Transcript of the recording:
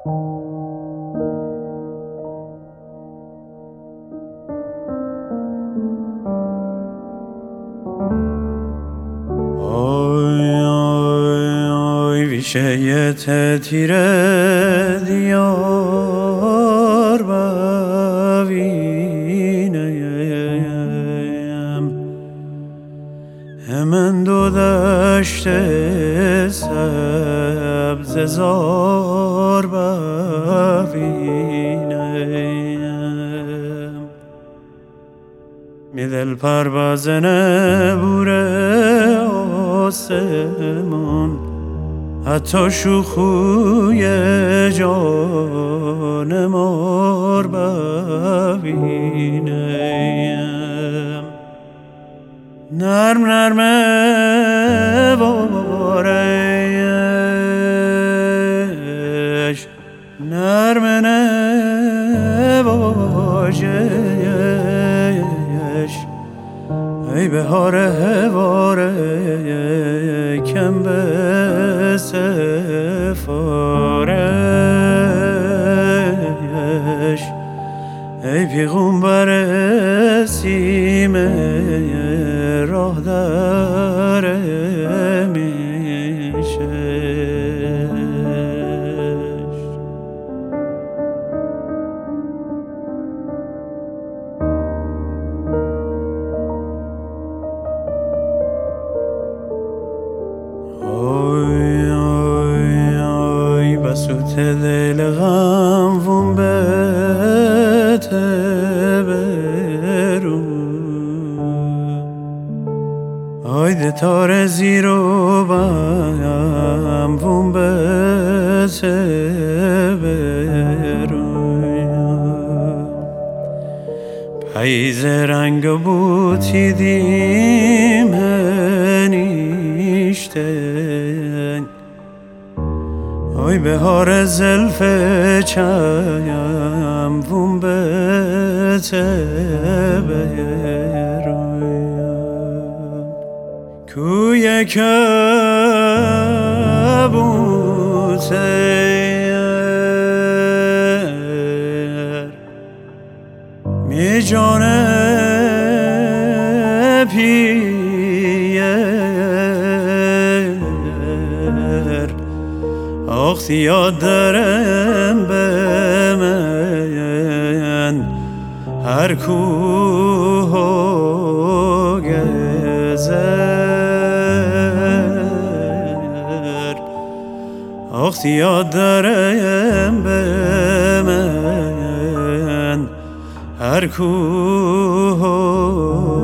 شیعت تیره دیار ببینم همن دو دشت سبز زار ببینم می دل پرواز نبور آسمان حتی شوخوی جان مار ببینم نرم نرمه بارش نرم نواجش ای بهار هواره کم به سفارش ای پیغمبر سیم راه در میشه بسوت دل غم وم بته برو آیده تار زیرو بم وم بته برو پاییز رنگ بوتی دیم نیشتن آی بهار زلف چایم وم بته بیرویم کوی کبوتر می جانه پیر آخ یاد دارم به من هر کوه و گذر آخ یاد دارم به من هر کوه و